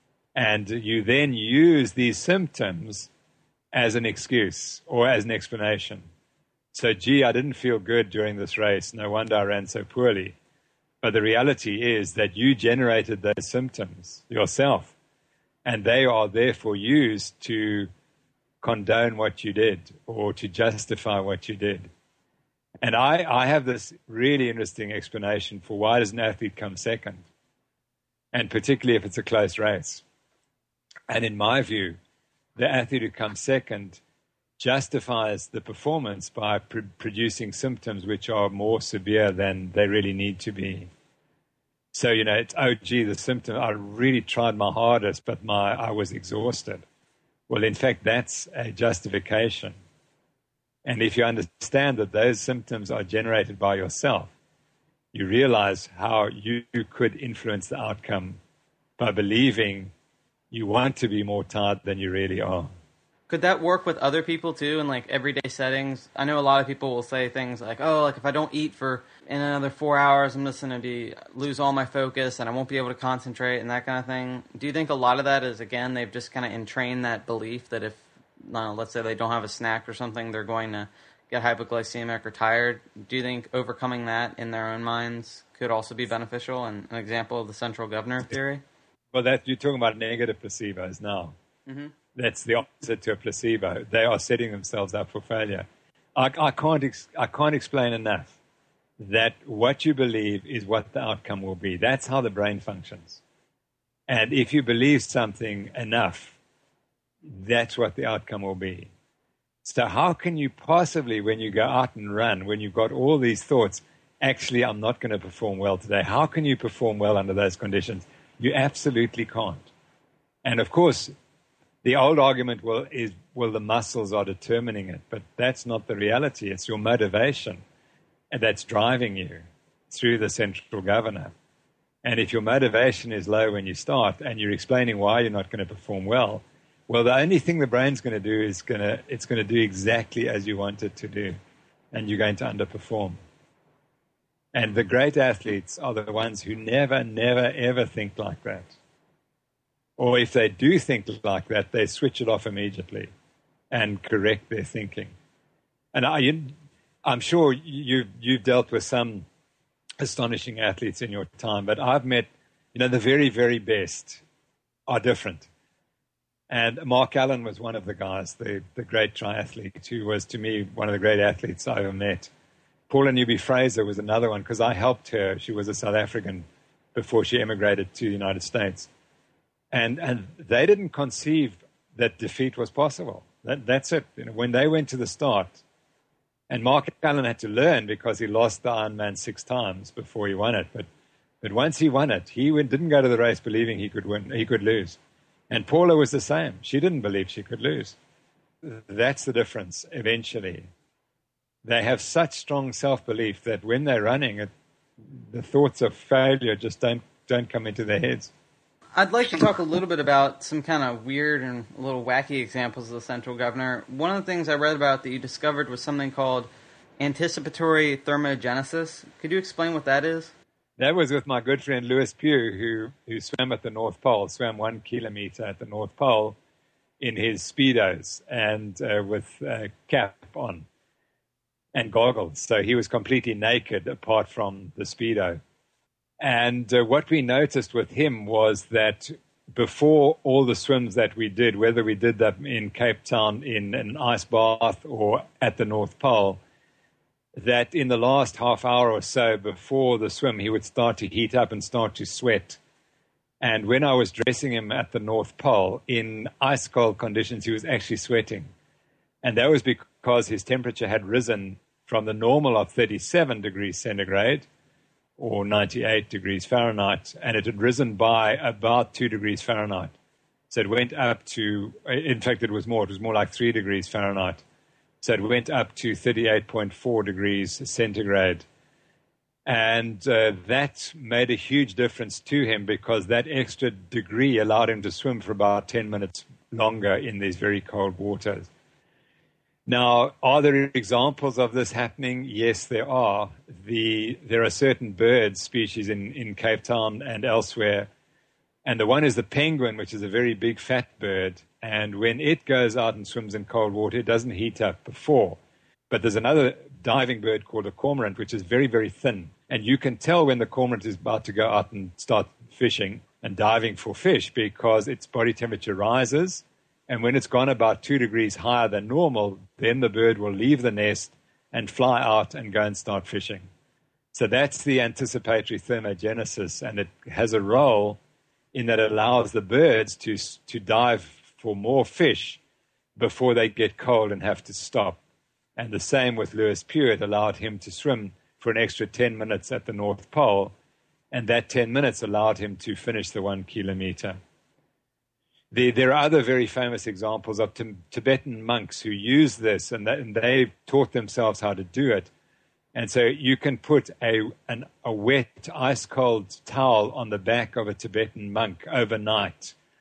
And you then use these symptoms as an excuse or as an explanation. So, gee, I didn't feel good during this race. No wonder I ran so poorly. But the reality is that you generated those symptoms yourself, and they are therefore used to condone what you did or to justify what you did. And I have this really interesting explanation for why does an athlete come second, and particularly if it's a close race. And in my view, the athlete who comes second justifies the performance by producing symptoms which are more severe than they really need to be. So, it's, oh, gee, the symptom, I really tried my hardest, but I was exhausted. Well, in fact, that's a justification. And if you understand that those symptoms are generated by yourself, you realize how you could influence the outcome by believing you want to be more tired than you really are. Could that work with other people too in like everyday settings? I know a lot of people will say things like, "Oh, like if I don't eat for in another 4 hours, I'm just going to lose all my focus and I won't be able to concentrate," and that kind of thing. Do you think a lot of that is, again, they've just kind of entrained that belief that if, let's say they don't have a snack or something, they're going to get hypoglycemic or tired? Do you think overcoming that in their own minds could also be beneficial and an example of the central governor theory? Well, you're talking about negative placebos now. Mm-hmm. That's the opposite to a placebo. They are setting themselves up for failure. I can't explain enough that what you believe is what the outcome will be. That's how the brain functions. And if you believe something enough, that's what the outcome will be. So how can you possibly, when you go out and run, when you've got all these thoughts, actually, I'm not going to perform well today? How can you perform well under those conditions? You absolutely can't. And of course, the old argument is the muscles are determining it, but that's not the reality. It's your motivation that's driving you through the central governor. And if your motivation is low when you start and you're explaining why you're not going to perform well, the only thing the brain's going to do is it's going to do exactly as you want it to do, and you're going to underperform. And the great athletes are the ones who never, never, ever think like that. Or if they do think like that, they switch it off immediately and correct their thinking. And I'm sure you've dealt with some astonishing athletes in your time, but I've met, the very, very best are different. And Mark Allen was one of the guys, the great triathlete, who was, to me, one of the great athletes I ever met. Paula Newby-Fraser was another one, because I helped her. She was a South African before she emigrated to the United States. And they didn't conceive that defeat was possible. That's it. When they went to the start, and Mark Allen had to learn because he lost the Ironman 6 times before he won it. But once he won it, he didn't go to the race believing he could win. He could lose. And Paula was the same. She didn't believe she could lose. That's the difference eventually. They have such strong self-belief that when they're running, the thoughts of failure just don't come into their heads. I'd like to talk a little bit about some kind of weird and a little wacky examples of the central governor. One of the things I read about that you discovered was something called anticipatory thermogenesis. Could you explain what that is? That was with my good friend Lewis Pugh, who swam at the North Pole, swam 1 kilometer at the North Pole in his Speedos and with a cap on and goggles. So he was completely naked apart from the Speedo. And what we noticed with him was that before all the swims that we did, whether we did them in Cape Town in an ice bath or at the North Pole, that in the last half hour or so before the swim, he would start to heat up and start to sweat. And when I was dressing him at the North Pole in ice cold conditions, he was actually sweating. And that was because his temperature had risen from the normal of 37 degrees centigrade or 98 degrees Fahrenheit, and it had risen by about 2 degrees Fahrenheit. So it went up to, in fact, it was more like 3 degrees Fahrenheit. So it went up to 38.4 degrees centigrade. And that made a huge difference to him because that extra degree allowed him to swim for about 10 minutes longer in these very cold waters. Now, are there examples of this happening? Yes, there are. There are certain bird species in Cape Town and elsewhere. And the one is the penguin, which is a very big fat bird. And when it goes out and swims in cold water, it doesn't heat up before. But there's another diving bird called a cormorant, which is very, very thin. And you can tell when the cormorant is about to go out and start fishing and diving for fish because its body temperature rises. And when it's gone about 2 degrees higher than normal, then the bird will leave the nest and fly out and go and start fishing. So that's the anticipatory thermogenesis, and it has a role in that it allows the birds to dive for more fish before they get cold and have to stop. And the same with Lewis Pugh. It allowed him to swim for an extra 10 minutes at the North Pole, and that 10 minutes allowed him to finish the 1 kilometer. There are other very famous examples of Tibetan monks who use this, and they taught themselves how to do it. And so you can put a wet, ice-cold towel on the back of a Tibetan monk overnight,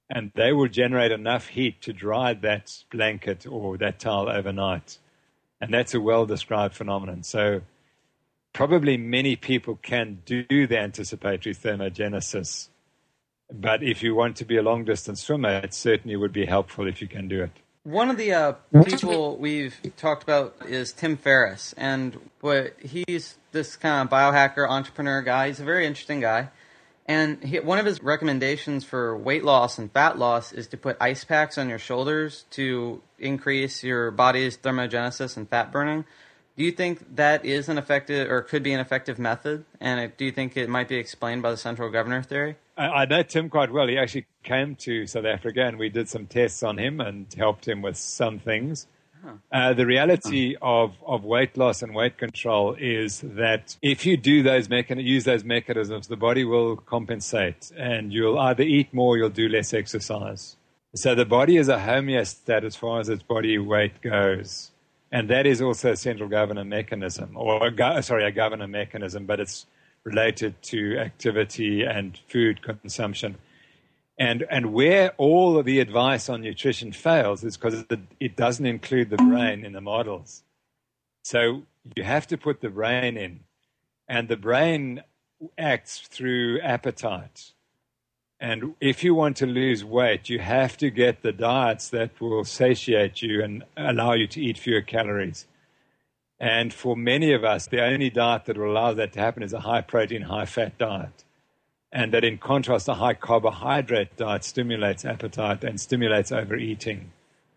and they will generate enough heat to dry that blanket or that towel overnight. And that's a well-described phenomenon. So probably many people can do the anticipatory thermogenesis. But if you want to be a long-distance swimmer, it certainly would be helpful if you can do it. One of the people we've talked about is Tim Ferriss, and he's this kind of biohacker entrepreneur guy. He's a very interesting guy, and one of his recommendations for weight loss and fat loss is to put ice packs on your shoulders to increase your body's thermogenesis and fat burning. Do you think that is an effective, or could be an effective method? And do you think it might be explained by the central governor theory? I know Tim quite well. He actually came to South Africa, and we did some tests on him and helped him with some things. The reality of weight loss and weight control is that if you do use those mechanisms, the body will compensate, and you'll either eat more or you'll do less exercise. So the body is a homeostat as far as its body weight goes. And that is also a central governor mechanism, a governor mechanism, but it's related to activity and food consumption. And where all of the advice on nutrition fails is because it doesn't include the brain in the models. So you have to put the brain in. And the brain acts through appetite. And if you want to lose weight, you have to get the diets that will satiate you and allow you to eat fewer calories. And for many of us, the only diet that will allow that to happen is a high-protein, high-fat diet. And that in contrast, a high-carbohydrate diet stimulates appetite and stimulates overeating.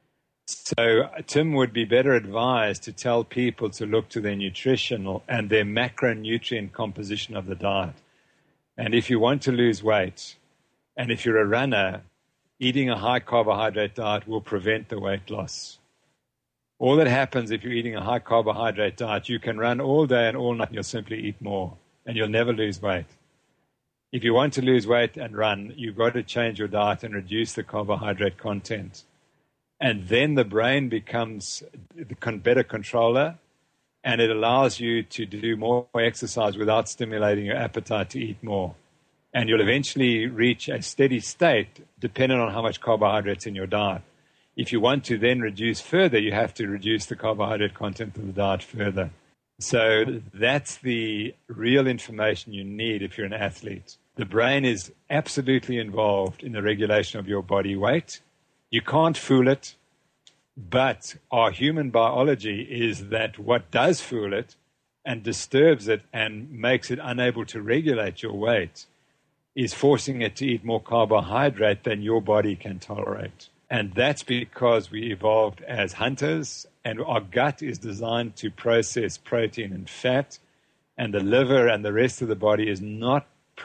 So Tim would be better advised to tell people to look to their nutritional and their macronutrient composition of the diet. And if you want to lose weight, and if you're a runner, eating a high-carbohydrate diet will prevent the weight loss. All that happens if you're eating a high-carbohydrate diet, you can run all day and all night, and you'll simply eat more, and you'll never lose weight. If you want to lose weight and run, you've got to change your diet and reduce the carbohydrate content. And then the brain becomes the better controller, and it allows you to do more exercise without stimulating your appetite to eat more. And you'll eventually reach a steady state depending on how much carbohydrates in your diet. If you want to then reduce further, you have to reduce the carbohydrate content of the diet further. So that's the real information you need if you're an athlete. The brain is absolutely involved in the regulation of your body weight. You can't fool it, but our human biology is that what does fool it and disturbs it and makes it unable to regulate your weight is forcing it to eat more carbohydrate than your body can tolerate. And that's because we evolved as hunters, and our gut is designed to process protein and fat, and the liver and the rest of the body is not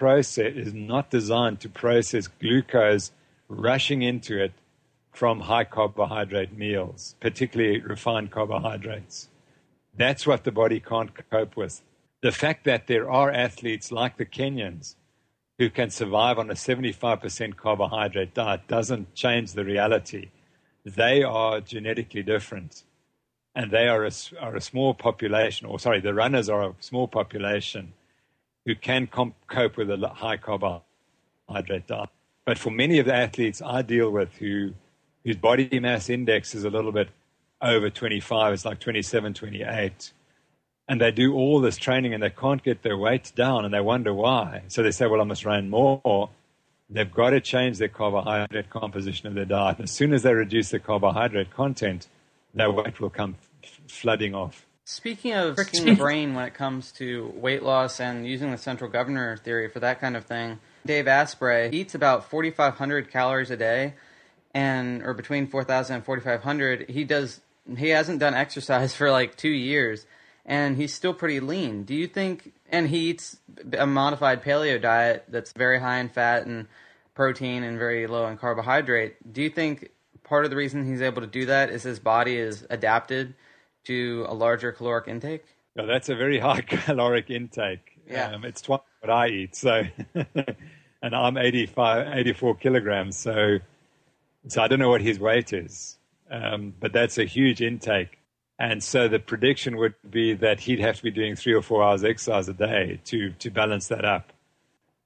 designed to process glucose rushing into it from high carbohydrate meals, particularly refined carbohydrates. That's what the body can't cope with. The fact that there are athletes like the Kenyans who can survive on a 75% carbohydrate diet doesn't change the reality. They are genetically different. And they are a small population, the runners are a small population who can cope with a high carbohydrate diet. But for many of the athletes I deal with whose body mass index is a little bit over 25, it's like 27, 28, and they do all this training and they can't get their weight down and they wonder why. So they say, well, I must run more. They've got to change their carbohydrate composition of their diet. And as soon as they reduce the carbohydrate content, their weight will come flooding off. Speaking of tricking the brain when it comes to weight loss and using the central governor theory for that kind of thing, Dave Asprey eats about 4,500 calories a day, or between 4,000 and 4,500. He hasn't done exercise for like 2 years, and he's still pretty lean. Do you think, and he eats a modified paleo diet that's very high in fat and protein and very low in carbohydrate. Do you think part of the reason he's able to do that is his body is adapted to a larger caloric intake? No, that's a very high caloric intake. Yeah. It's twice what I eat. So, and I'm 84 kilograms. So I don't know what his weight is, but that's a huge intake. And so the prediction would be that he'd have to be doing 3 or 4 hours exercise a day to balance that up.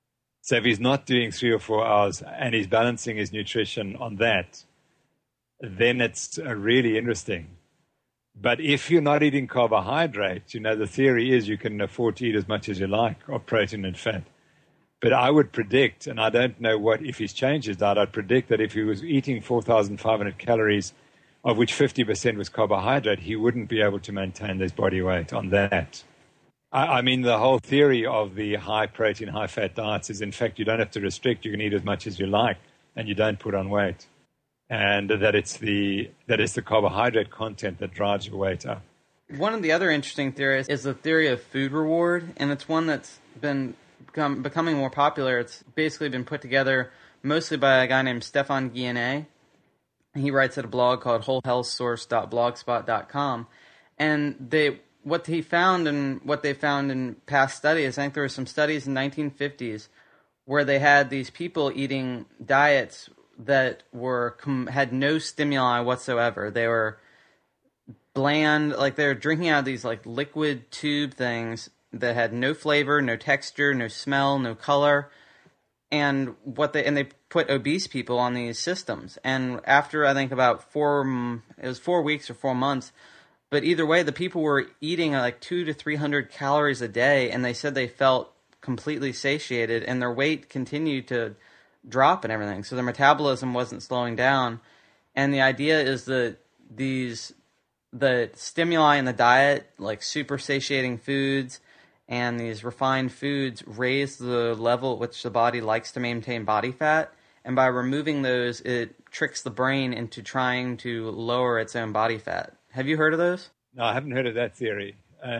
So if he's not doing 3 or 4 hours and he's balancing his nutrition on that, then it's really interesting. But if you're not eating carbohydrates, the theory is you can afford to eat as much as you like of protein and fat. But I would predict, and I don't know if he's changed his diet, I'd predict that if he was eating 4,500 calories, of which 50% was carbohydrate, he wouldn't be able to maintain his body weight on that. I mean, the whole theory of the high protein, high fat diets is, in fact, you don't have to restrict. You can eat as much as you like, and you don't put on weight. And that it's the carbohydrate content that drives your weight up. One of the other interesting theories is the theory of food reward, and it's one that's been becoming more popular. It's basically been put together mostly by a guy named Stefan Guyenet. He writes at a blog called wholehealthsource.blogspot.com, and what they found in past studies, I think there were some studies in the 1950s where they had these people eating diets that had no stimuli whatsoever. They were bland, like they were drinking out of these like liquid tube things that had no flavor, no texture, no smell, no color. And they put obese people on these systems. And after I think about 4 weeks or 4 months, but either way, the people were eating like 200 to 300 calories a day, and they said they felt completely satiated, and their weight continued to drop and everything. So their metabolism wasn't slowing down. And the idea is that the stimuli in the diet, like super satiating foods and these refined foods, raise the level at which the body likes to maintain body fat. And by removing those, it tricks the brain into trying to lower its own body fat. Have you heard of those? No, I haven't heard of that theory.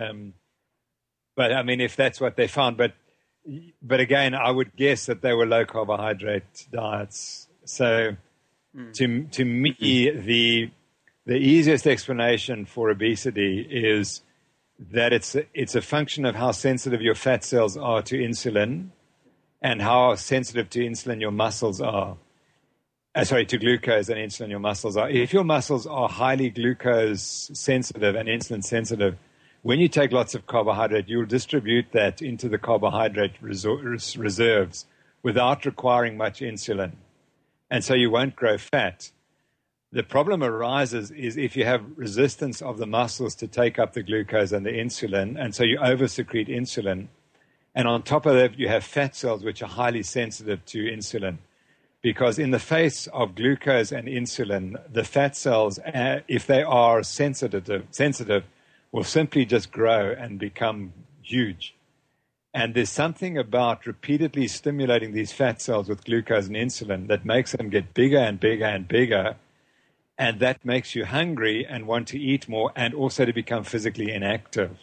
But I mean, if that's what they found, but again, I would guess that they were low carbohydrate diets. So to me, the easiest explanation for obesity is that it's a function of how sensitive your fat cells are to insulin and how sensitive to insulin your muscles are. To glucose and insulin your muscles are. If your muscles are highly glucose sensitive and insulin sensitive, when you take lots of carbohydrate, you'll distribute that into the carbohydrate reserves without requiring much insulin. And so you won't grow fat. The problem arises is if you have resistance of the muscles to take up the glucose and the insulin, and so you oversecrete insulin. And on top of that, you have fat cells which are highly sensitive to insulin. Because in the face of glucose and insulin, the fat cells, if they are sensitive, will simply just grow and become huge. And there's something about repeatedly stimulating these fat cells with glucose and insulin that makes them get bigger and bigger and bigger. And that makes you hungry and want to eat more and also to become physically inactive.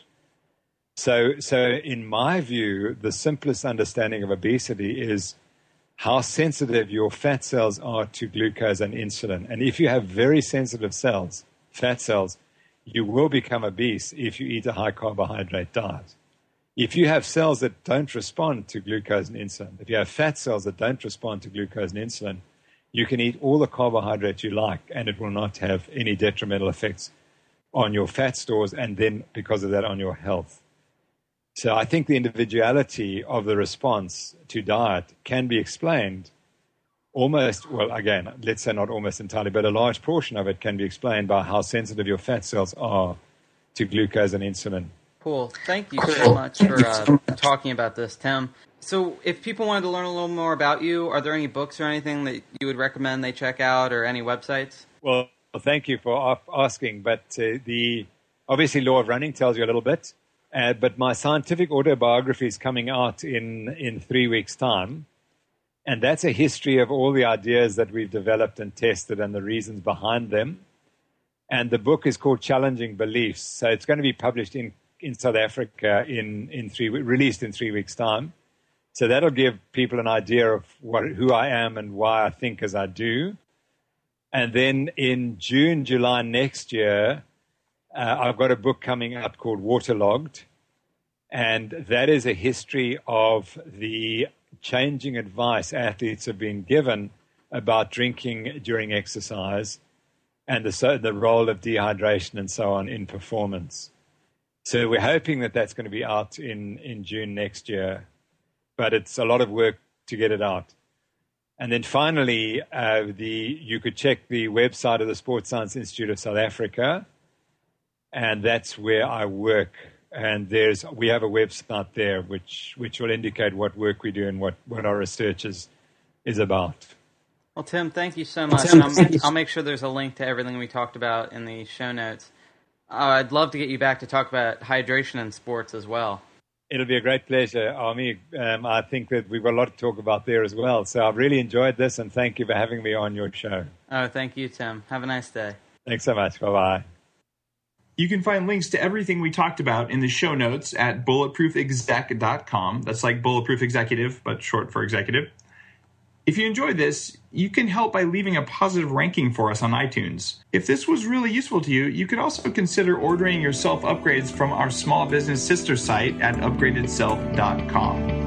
So in my view, the simplest understanding of obesity is how sensitive your fat cells are to glucose and insulin. And if you have very sensitive cells, fat cells, you will become obese if you eat a high carbohydrate diet. If you have cells that don't respond to glucose and insulin, if you have fat cells that don't respond to glucose and insulin, you can eat all the carbohydrates you like and it will not have any detrimental effects on your fat stores and then, because of that, on your health. So I think the individuality of the response to diet can be explained almost, well, again, let's say not almost entirely, but a large portion of it can be explained by how sensitive your fat cells are to glucose and insulin. Cool. Thank you so much for talking about this, Tim. So if people wanted to learn a little more about you, are there any books or anything that you would recommend they check out or any websites? Well, thank you for asking. But obviously Law of Running tells you a little bit. But my scientific autobiography is coming out in 3 weeks' time. And that's a history of all the ideas that we've developed and tested and the reasons behind them. And the book is called Challenging Beliefs. So it's going to be published in South Africa released in 3 weeks' time. So that'll give people an idea of who I am and why I think as I do. And then in June, July next year, I've got a book coming out called Waterlogged. And that is a history of the changing advice athletes have been given about drinking during exercise and the role of dehydration and so on in performance. So we're hoping that that's going to be out in June next year. But it's a lot of work to get it out. And then finally, you could check the website of the Sports Science Institute of South Africa, and that's where I work. And we have a website there which will indicate what work we do and what our research is about. Well, Tim, thank you so much. I'll make sure there's a link to everything we talked about in the show notes. I'd love to get you back to talk about hydration in sports as well. It'll be a great pleasure, Army. I think that we've got a lot to talk about there as well. So I've really enjoyed this, and thank you for having me on your show. Oh, thank you, Tim. Have a nice day. Thanks so much. Bye-bye. You can find links to everything we talked about in the show notes at bulletproofexec.com. That's like Bulletproof Executive, but short for executive. If you enjoyed this, you can help by leaving a positive ranking for us on iTunes. If this was really useful to you, you could also consider ordering yourself upgrades from our small business sister site at upgradedself.com.